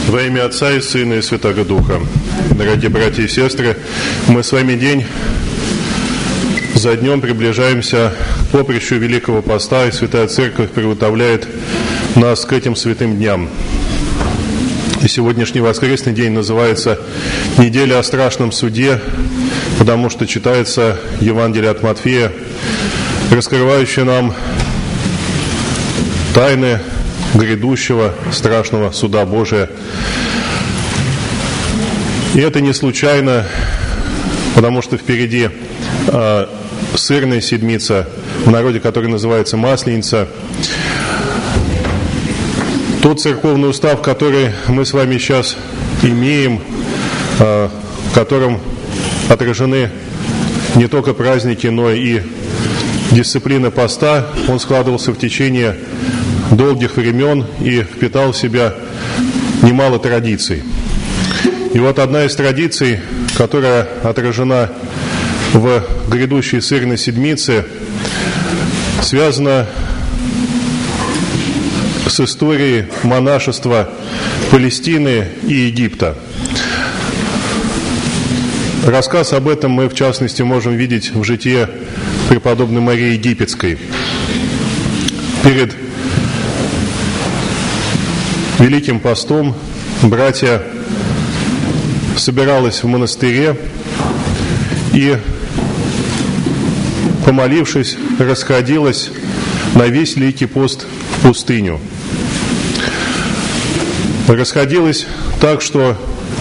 Во имя Отца и Сына и Святого Духа. Дорогие братья и сестры, мы с вами день за днем приближаемся к поприщу Великого Поста, и Святая Церковь приготовляет нас к этим святым дням. И сегодняшний воскресный день называется «Неделя о страшном суде», потому что читается Евангелие от Матфея, раскрывающее нам тайны грядущего страшного суда Божия. И это не случайно, потому что впереди сырная седмица, в народе которая называется Масленица. Тот церковный устав, который мы с вами сейчас имеем, в котором отражены не только праздники, но и дисциплина поста, он складывался в течение долгих времен и впитал в себя немало традиций. И вот одна из традиций, которая отражена в грядущей сырной седмице, связана с историей монашества Палестины и Египта. Рассказ об этом мы, в частности, можем видеть в житии преподобной Марии Египетской. Перед Великим постом братья собирались в монастыре и, помолившись, расходилась на весь Великий пост в пустыню. Расходилась так, что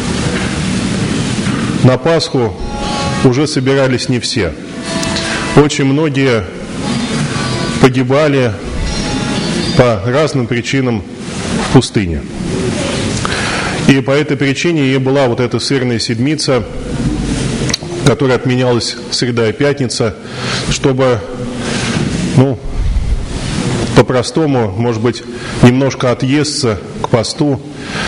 на Пасху уже собирались не все. Очень многие погибали по разным причинам в пустыне. И по этой причине и была вот эта сырная седмица, которая отменялась среда и пятница, чтобы, по-простому, может быть, немножко отъесться к посту,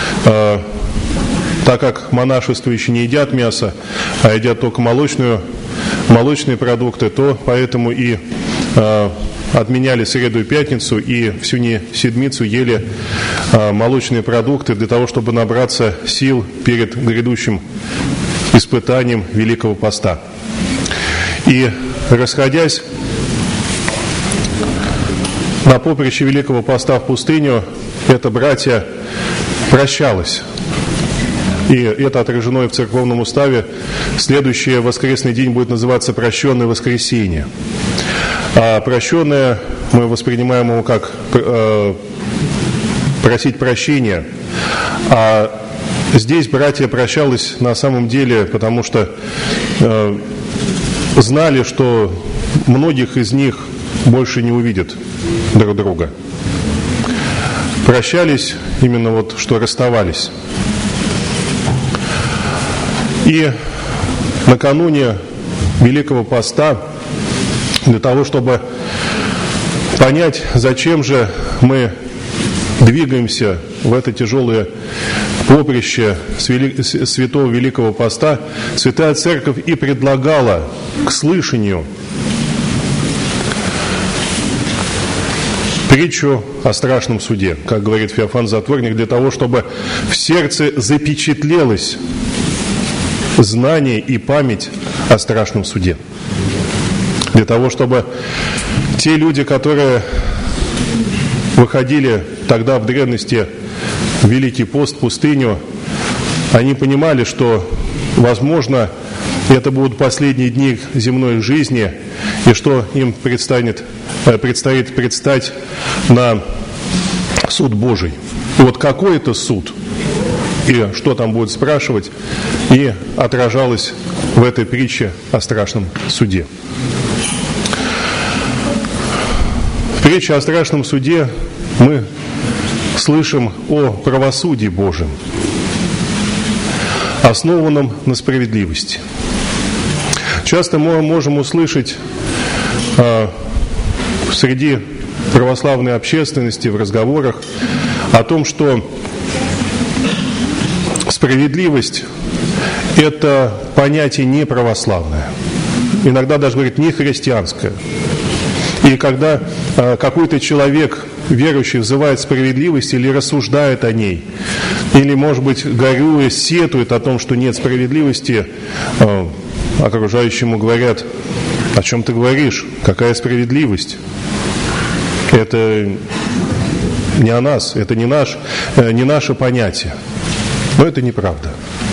так как монашествующие не едят мясо, а едят только молочные продукты, то поэтому и отменяли среду и пятницу, и всю седмицу ели молочные продукты для того, чтобы набраться сил перед грядущим испытанием Великого Поста. И, расходясь на поприще Великого Поста в пустыню, это братья прощалось. И это отражено и в церковном уставе. Следующий воскресный день будет называться «Прощенное воскресенье». А прощенное мы воспринимаем его как просить прощения. А здесь братья прощались на самом деле, потому что знали, что многих из них больше не увидят друг друга. Прощались именно вот, что расставались. И накануне Великого Поста, для того, чтобы понять, зачем же мы двигаемся в это тяжелое поприще Святого Великого Поста, Святая Церковь и предлагала к слышанию притчу о страшном суде, как говорит Феофан Затворник, для того, чтобы в сердце запечатлелось знание и память о страшном суде. Для того, чтобы те люди, которые выходили тогда в древности в Великий пост, в пустыню, они понимали, что, возможно, это будут последние дни земной жизни, и что им предстоит предстать на суд Божий. И вот какой это суд, и что там будет спрашивать, и отражалось в этой притче о страшном суде. В притче о страшном суде мы слышим о правосудии Божьем, основанном на справедливости. Часто мы можем услышать среди православной общественности в разговорах о том, что справедливость – это понятие не православное, иногда даже, говорит, не христианское. И когда какой-то человек, верующий, взывает справедливости или рассуждает о ней, или, может быть, горюя, сетует о том, что нет справедливости, окружающему говорят: о чем ты говоришь? Какая справедливость? Это не о нас, это не наше понятие. Но это неправда.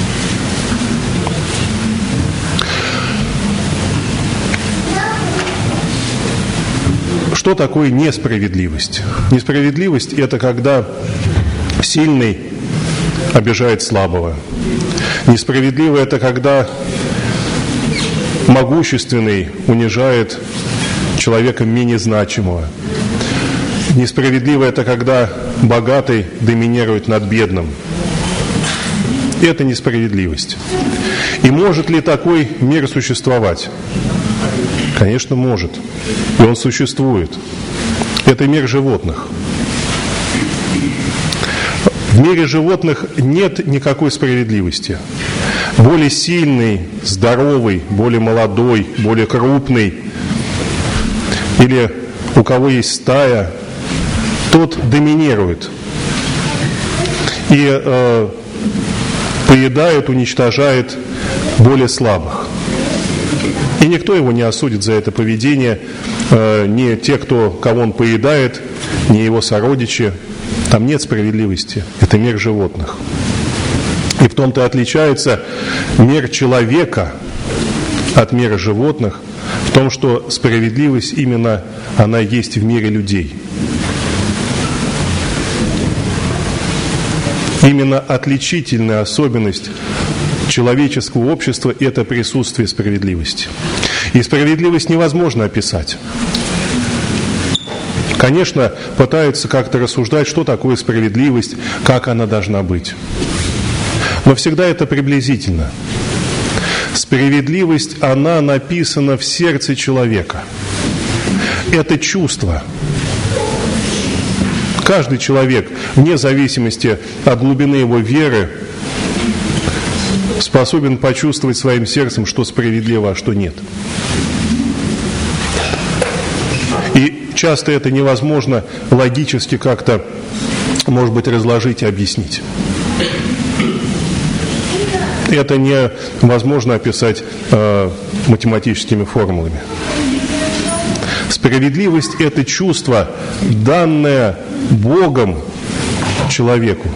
Что такое несправедливость? Несправедливость – это когда сильный обижает слабого. Несправедливо – это когда могущественный унижает человека менее значимого. Несправедливо – это когда богатый доминирует над бедным. Это несправедливость. И может ли такой мир существовать? Конечно, может. И он существует. Это мир животных. В мире животных нет никакой справедливости. Более сильный, здоровый, более молодой, более крупный, или у кого есть стая, тот доминирует и поедает, уничтожает более слабых. И никто его не осудит за это поведение, ни те, кого он поедает, ни его сородичи. Там нет справедливости. Это мир животных. И в том-то и отличается мир человека от мира животных, в том, что справедливость именно она есть в мире людей. Именно отличительная особенность человеческого общества – это присутствие справедливости. И справедливость невозможно описать. Конечно, пытаются как-то рассуждать, что такое справедливость, как она должна быть. Но всегда это приблизительно. Справедливость, она написана в сердце человека. Это чувство. Каждый человек, вне зависимости от глубины его веры, способен почувствовать своим сердцем, что справедливо, а что нет. И часто это невозможно логически как-то, может быть, разложить и объяснить. Это невозможно описать математическими формулами. Справедливость – это чувство, данное Богом человеку.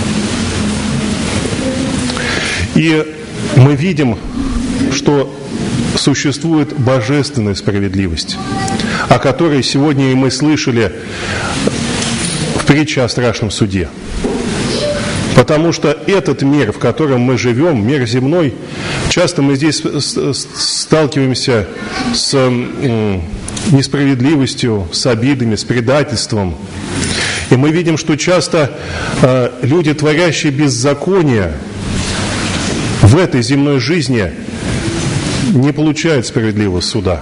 И мы видим, что существует божественная справедливость, о которой сегодня и мы слышали в притче о страшном суде. Потому что этот мир, в котором мы живем, мир земной, часто мы здесь сталкиваемся с несправедливостью, с обидами, с предательством. И мы видим, что часто люди, творящие беззаконие, в этой земной жизни не получают справедливого суда.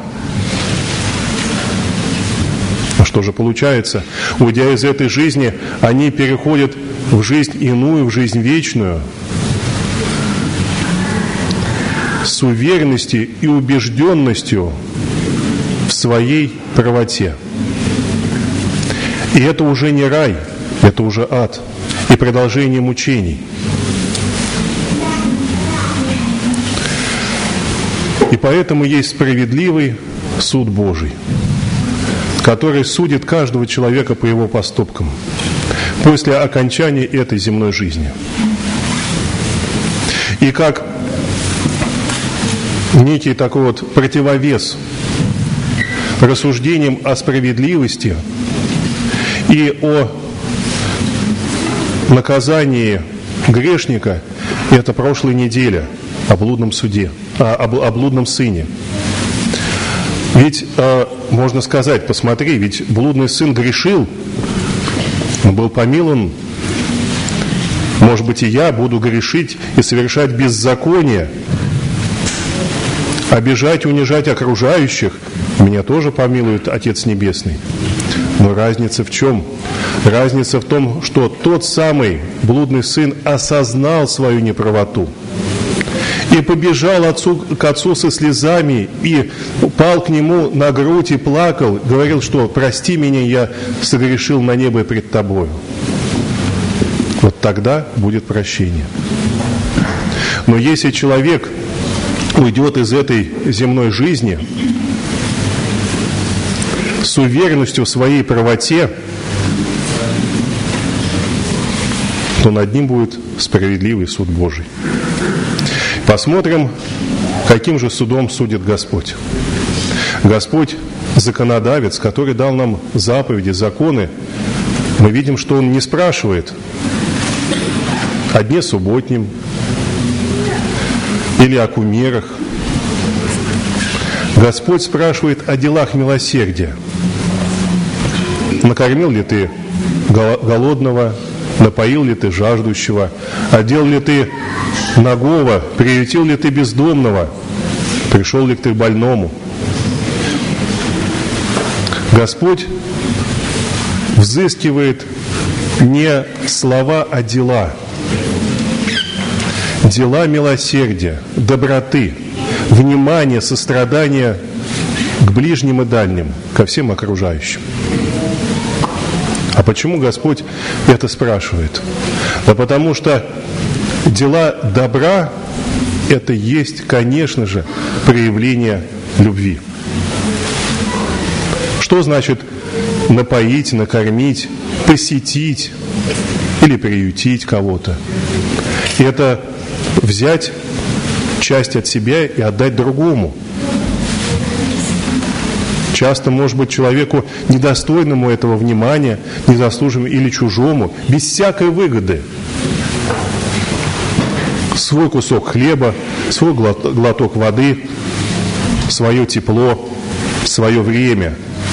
А что же получается? Уйдя из этой жизни, они переходят в жизнь иную, в жизнь вечную, с уверенностью и убежденностью в своей правоте. И это уже не рай, это уже ад и продолжение мучений. И поэтому есть справедливый суд Божий, который судит каждого человека по его поступкам после окончания этой земной жизни. И как некий такой вот противовес рассуждениям о справедливости и о наказании грешника, это прошлая неделя о блудном суде, о блудном сыне. Ведь можно сказать, посмотри, ведь блудный сын грешил, он был помилован. Может быть, и я буду грешить и совершать беззаконие, обижать и унижать окружающих. Меня тоже помилует Отец Небесный. Но разница в чем? Разница в том, что тот самый блудный сын осознал свою неправоту и побежал к отцу со слезами, и упал к нему на грудь и плакал, говорил, что «прости меня, я согрешил на небо пред тобою». Вот тогда будет прощение. Но если человек уйдет из этой земной жизни с уверенностью в своей правоте, то над ним будет справедливый суд Божий. Посмотрим, каким же судом судит Господь. Господь законодавец, который дал нам заповеди, законы. Мы видим, что Он не спрашивает о дне субботнем или о кумирах. Господь спрашивает о делах милосердия. Накормил ли ты голодного, напоил ли ты жаждущего, одел ли ты нагого, приютил ли ты бездомного, пришел ли ты к больному. Господь взыскивает не слова, а дела. Дела милосердия, доброты, внимания, сострадания к ближним и дальним, ко всем окружающим. А почему Господь это спрашивает? Да потому что дела добра – это есть, конечно же, проявление любви. Что значит напоить, накормить, посетить или приютить кого-то? Это взять часть от себя и отдать другому. Часто, может быть, человеку недостойному этого внимания, незаслуженному или чужому, без всякой выгоды. Свой кусок хлеба, свой глоток воды, свое тепло, свое время.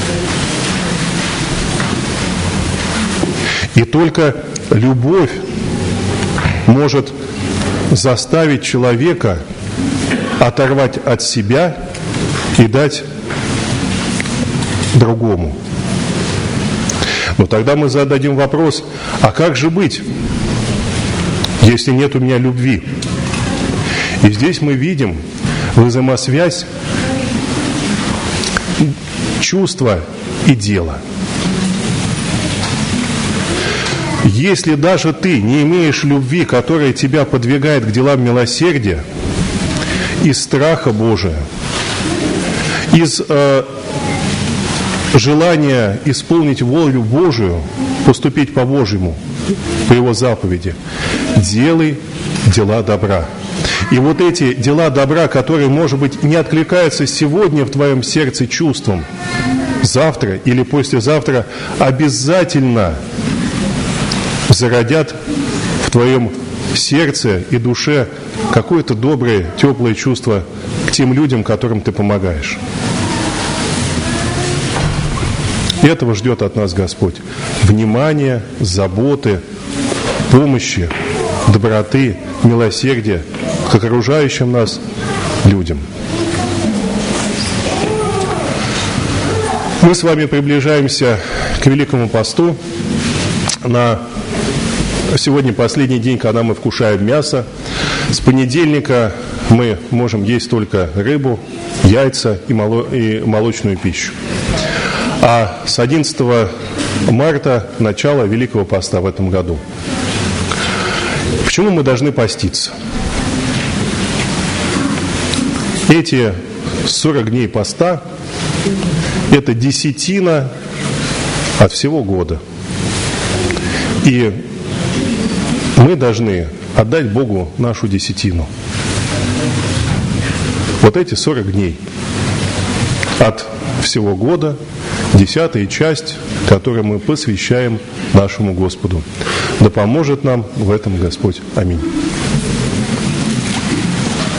И только любовь может заставить человека оторвать от себя и дать другому. Но тогда мы зададим вопрос, а как же быть, если нет у меня любви? И здесь мы видим взаимосвязь чувства и дела. Если даже ты не имеешь любви, которая тебя подвигает к делам милосердия, из страха Божия, из желания исполнить волю Божию, поступить по-божьему, по Его заповеди, делай дела добра. И вот эти дела добра, которые, может быть, не откликаются сегодня в твоем сердце чувством, завтра или послезавтра обязательно зародят в твоем сердце и душе какое-то доброе, теплое чувство к тем людям, которым ты помогаешь. И этого ждет от нас Господь. Внимания, заботы, помощи, доброты, милосердия к окружающим нас людям. Мы с вами приближаемся к Великому посту. Сегодня последний день, когда мы вкушаем мясо. С понедельника мы можем есть только рыбу, яйца и молочную пищу. А с 11 марта начало Великого поста в этом году. Почему мы должны поститься? Эти 40 дней поста – это десятина от всего года. И мы должны отдать Богу нашу десятину. Вот эти 40 дней от всего года, 10-я часть, которую мы посвящаем нашему Господу. Да поможет нам в этом Господь. Аминь.